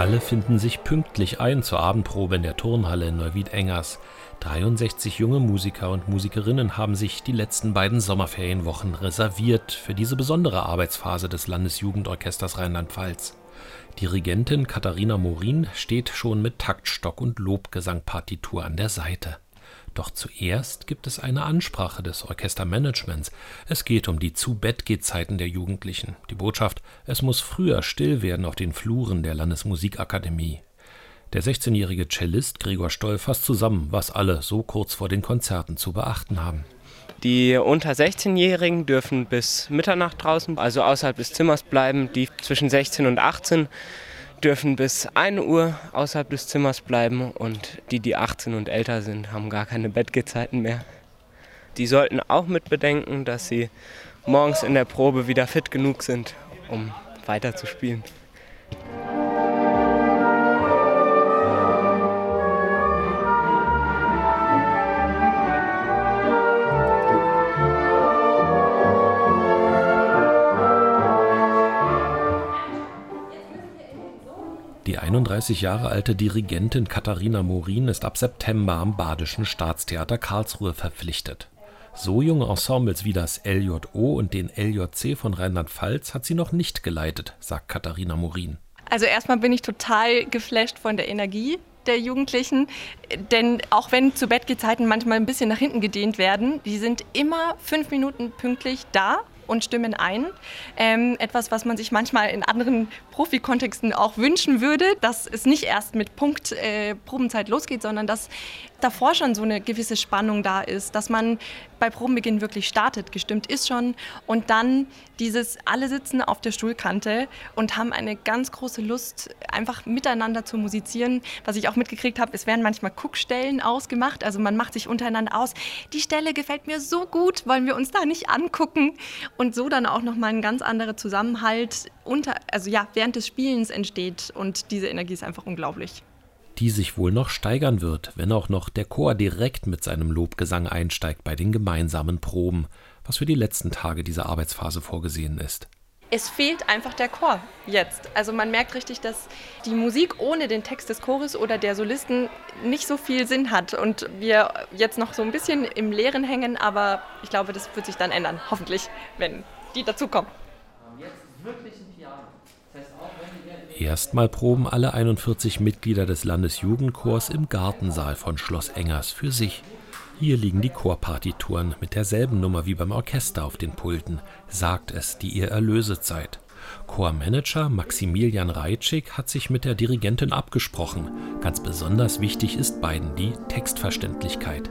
Alle finden sich pünktlich ein zur Abendprobe in der Turnhalle in Neuwied-Engers. 63 junge Musiker und Musikerinnen haben sich die letzten beiden Sommerferienwochen reserviert für diese besondere Arbeitsphase des Landesjugendorchesters Rheinland-Pfalz. Dirigentin Katharina Morin steht schon mit Taktstock und Lobgesangpartitur an der Seite. Doch zuerst gibt es eine Ansprache des Orchestermanagements. Es geht um die Zu-Bett-Geht-Zeiten der Jugendlichen. Die Botschaft: Es muss früher still werden auf den Fluren der Landesmusikakademie. Der 16-jährige Cellist Gregor Stoll fasst zusammen, was alle so kurz vor den Konzerten zu beachten haben. Die unter 16-Jährigen dürfen bis Mitternacht draußen, also außerhalb des Zimmers bleiben. Die zwischen 16 und 18 dürfen bis 1 Uhr außerhalb des Zimmers bleiben. Und die 18 und älter sind, haben gar keine Bettgehzeiten mehr. Die sollten auch mit bedenken, dass sie morgens in der Probe wieder fit genug sind, um weiterzuspielen. Die 31 Jahre alte Dirigentin Katharina Morin ist ab September am Badischen Staatstheater Karlsruhe verpflichtet. So junge Ensembles wie das LJO und den LJC von Rheinland-Pfalz hat sie noch nicht geleitet, sagt Katharina Morin. Also erstmal bin ich total geflasht von der Energie der Jugendlichen, denn auch wenn Zu-Bett-Geht-Zeiten manchmal ein bisschen nach hinten gedehnt werden, die sind immer 5 Minuten pünktlich da und stimmen ein. Etwas, was man sich manchmal in anderen Profikontexten auch wünschen würde, dass es nicht erst mit Punkt Probenzeit losgeht, sondern dass davor schon so eine gewisse Spannung da ist, dass man bei Probenbeginn wirklich startet, gestimmt ist schon, und dann alle sitzen auf der Stuhlkante und haben eine ganz große Lust, einfach miteinander zu musizieren. Was ich auch mitgekriegt habe, es werden manchmal Guckstellen ausgemacht, also man macht sich untereinander aus, die Stelle gefällt mir so gut, wollen wir uns da nicht angucken? Und so dann auch nochmal ein ganz anderer Zusammenhalt während des Spielens entsteht, und diese Energie ist einfach unglaublich. Die sich wohl noch steigern wird, wenn auch noch der Chor direkt mit seinem Lobgesang einsteigt bei den gemeinsamen Proben, was für die letzten Tage dieser Arbeitsphase vorgesehen ist. Es fehlt einfach der Chor jetzt. Also man merkt richtig, dass die Musik ohne den Text des Chores oder der Solisten nicht so viel Sinn hat und wir jetzt noch so ein bisschen im Leeren hängen, aber ich glaube, das wird sich dann ändern, hoffentlich, wenn die dazukommen. Jetzt wirklich ein Piano. Das heißt, auch wenn Erstmal proben alle 41 Mitglieder des Landesjugendchors im Gartensaal von Schloss Engers für sich. Hier liegen die Chorpartituren mit derselben Nummer wie beim Orchester auf den Pulten, sagt es die Ihr Erlösezeit. Chormanager Maximilian Reitschig hat sich mit der Dirigentin abgesprochen. Ganz besonders wichtig ist beiden die Textverständlichkeit.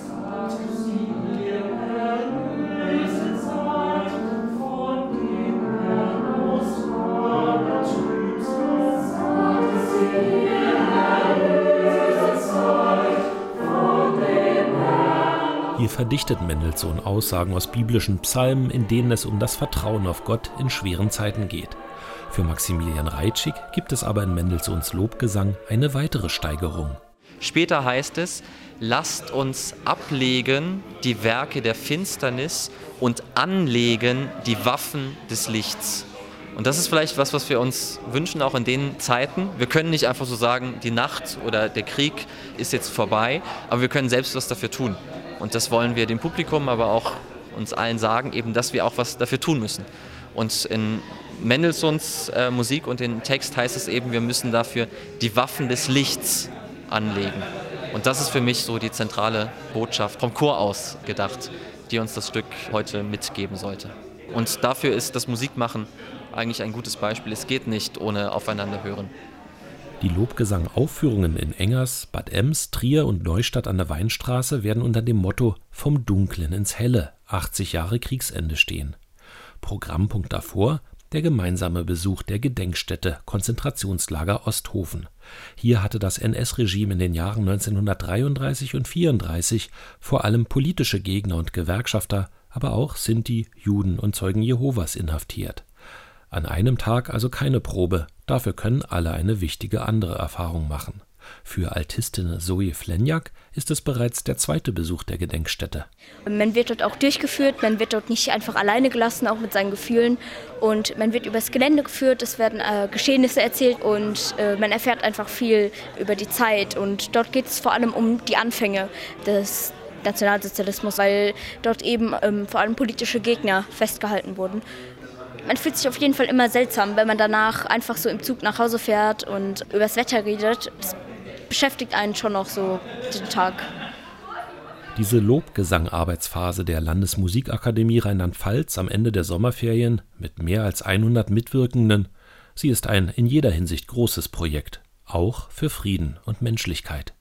Hier verdichtet Mendelssohn Aussagen aus biblischen Psalmen, in denen es um das Vertrauen auf Gott in schweren Zeiten geht. Für Maximilian Reitschig gibt es aber in Mendelssohns Lobgesang eine weitere Steigerung. Später heißt es: Lasst uns ablegen die Werke der Finsternis und anlegen die Waffen des Lichts. Und das ist vielleicht was wir uns wünschen, auch in den Zeiten. Wir können nicht einfach so sagen, die Nacht oder der Krieg ist jetzt vorbei, aber wir können selbst was dafür tun. Und das wollen wir dem Publikum, aber auch uns allen sagen, eben, dass wir auch was dafür tun müssen. Und in Mendelssohns Musik und in Text heißt es eben, wir müssen dafür die Waffen des Lichts anlegen. Und das ist für mich so die zentrale Botschaft vom Chor aus gedacht, die uns das Stück heute mitgeben sollte. Und dafür ist das Musikmachen eigentlich ein gutes Beispiel. Es geht nicht ohne aufeinander hören. Die Lobgesang-Aufführungen in Engers, Bad Ems, Trier und Neustadt an der Weinstraße werden unter dem Motto »Vom Dunklen ins Helle – 80 Jahre Kriegsende« stehen. Programmpunkt davor der gemeinsame Besuch der Gedenkstätte Konzentrationslager Osthofen. Hier hatte das NS-Regime in den Jahren 1933 und 1934 vor allem politische Gegner und Gewerkschafter, aber auch Sinti, Juden und Zeugen Jehovas inhaftiert. An einem Tag also keine Probe, dafür können alle eine wichtige andere Erfahrung machen. Für Altistin Zoe Flenjak ist es bereits der zweite Besuch der Gedenkstätte. Man wird dort auch durchgeführt, man wird dort nicht einfach alleine gelassen, auch mit seinen Gefühlen. Und man wird übers Gelände geführt, es werden Geschehnisse erzählt und man erfährt einfach viel über die Zeit. Und dort geht es vor allem um die Anfänge des Nationalsozialismus, weil dort eben vor allem politische Gegner festgehalten wurden. Man fühlt sich auf jeden Fall immer seltsam, wenn man danach einfach so im Zug nach Hause fährt und übers Wetter redet. Das beschäftigt einen schon noch so den Tag. Diese Lobgesang-Arbeitsphase der Landesmusikakademie Rheinland-Pfalz am Ende der Sommerferien mit mehr als 100 Mitwirkenden, sie ist ein in jeder Hinsicht großes Projekt, auch für Frieden und Menschlichkeit.